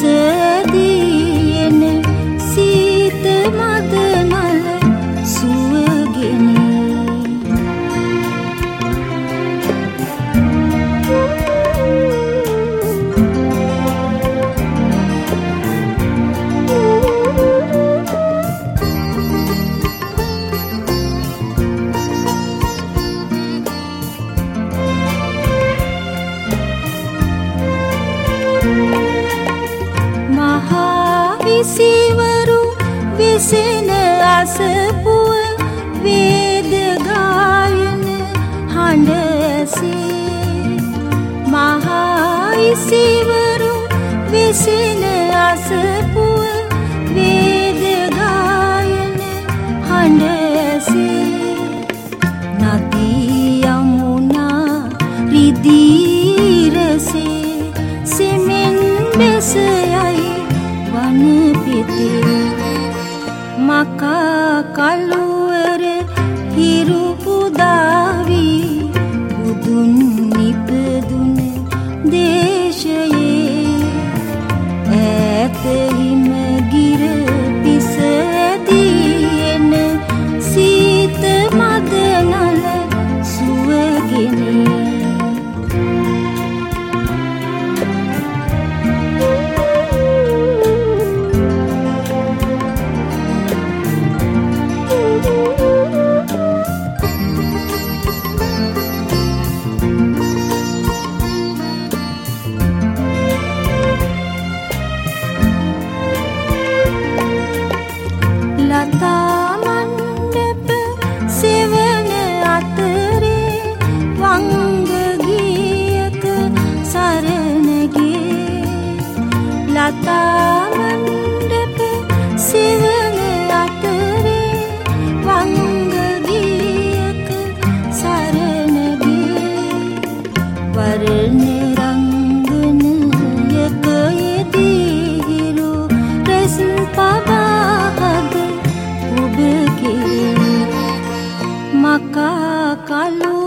පිසදීන සීත මදනල සුවගෙන සිවරු විසෙන අසපුව වේද ගායන හඬ ඇසේ මහා සිවරු විසෙන අසපුව වේද ගායන හඬ ඇසේ නදී යමුනා රිදී රසේ සෙමෙන් බැසයයි වන පිටේ මකා කළුවර හිරු පුදාවි බුදුන් නිපදුන දේශයේ ඈත හිමගිර පිසදීන සීත මදනල සුවගෙන ලතා මණ්ඩප සෙවන අතරේ වංග ගීයක සරණගේ ලතා මණ්ඩප සෙවන අතරේ වංග ගීයක සරණගේ වර්ණ රංගන යකයේදී හිරු රැස් පබා මකා කළු